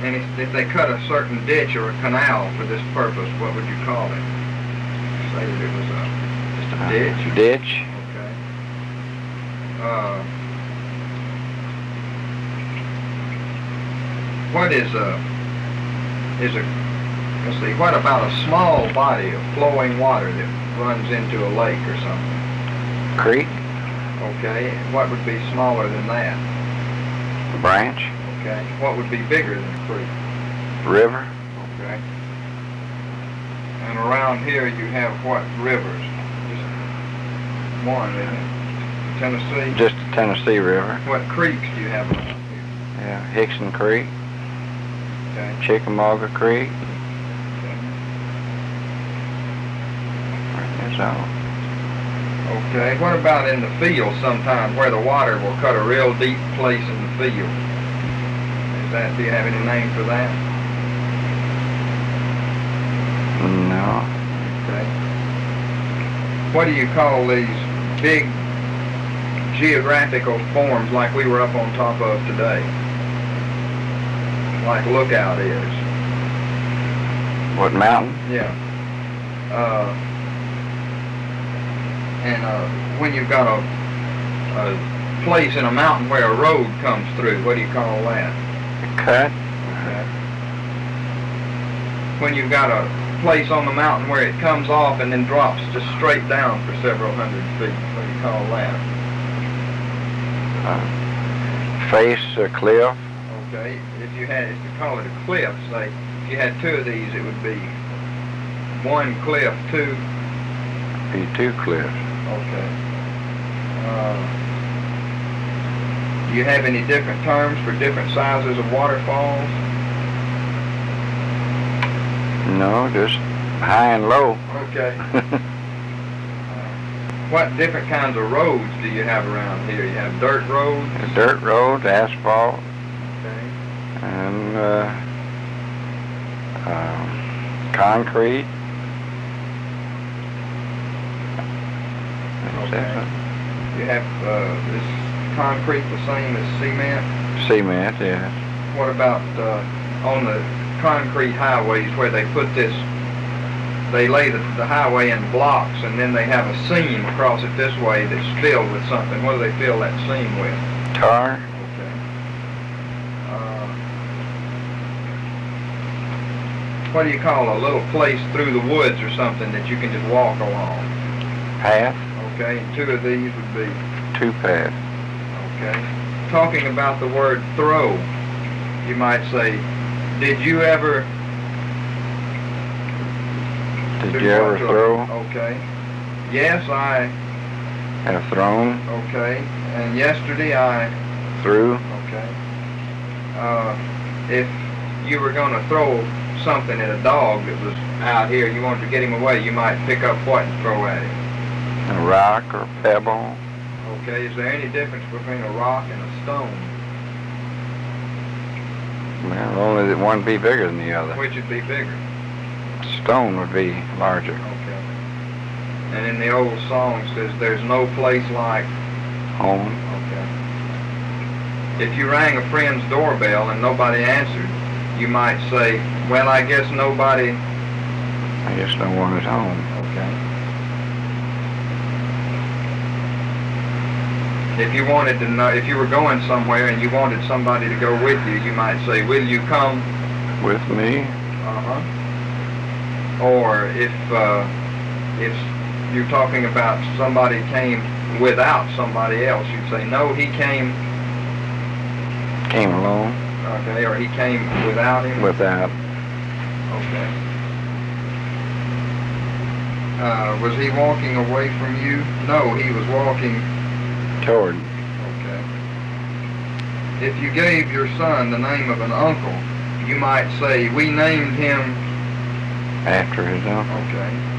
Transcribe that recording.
And if they cut a certain ditch or a canal for this purpose, what would you call it? Say that it was just a ditch? Ditch. Okay. What is let's see, what about a small body of flowing water that runs into a lake or something? Creek. Okay. What would be smaller than that? Branch. Okay. What would be bigger than a creek? River. Okay. And around here you have what rivers? Just one, isn't it? Tennessee? Just the Tennessee River. What creeks do you have around here? Yeah, Hickson Creek. Okay. Chickamauga Creek. Okay. That's all. Okay. What about in the field sometime where the water will cut a real deep place in the field? Do you have any name for that? No. Okay. What do you call these big geographical forms like we were up on top of today? Like Lookout is. What mountain? Yeah. When you've got a place in a mountain where a road comes through, what do you call that? Cut. Okay. When you've got a place on the mountain where it comes off and then drops just straight down for several hundred feet, what do you call that? Face a cliff. Okay. If you call it a cliff, say, if you had two of these, it would be one cliff, two. Be two cliffs. Okay. Do you have any different terms for different sizes of waterfalls? No, just high and low. Okay. What different kinds of roads do you have around here? You have dirt roads? Dirt roads, asphalt, Okay. and concrete. Okay. You have is concrete the same as cement? Cement, yeah. What about on the concrete highways where they put this, they lay the highway in blocks and then they have a seam across it this way that's filled with something. What do they fill that seam with? Tar. Okay. What do you call a little place through the woods or something that you can just walk along? Path. Okay, and two of these would be? Two paths. Okay. Talking about the word throw, you might say, did you ever... Did you ever throw? Okay. Yes, I... Have thrown. Okay. And yesterday I... Threw. Okay. If you were going to throw something at a dog that was out here, you wanted to get him away, you might pick up what and throw at him? A rock or a pebble. Okay, is there any difference between a rock and a stone? Well, only that one be bigger than the other. Which would be bigger? Stone would be larger. Okay. And in the old song says, there's no place like... Home. Okay. If you rang a friend's doorbell and nobody answered, you might say, well, I guess nobody... I guess no one is home. Okay. If you wanted to know, if you were going somewhere and you wanted somebody to go with you, you might say, will you come? With me? Uh-huh. Or if you're talking about somebody came without somebody else, you'd say, no, he came... Came alone. Okay, or he came without him? Without. Okay. Was he walking away from you? No, he was walking... Toward. Okay. If you gave your son the name of an uncle, you might say, we named him... After his uncle. Okay.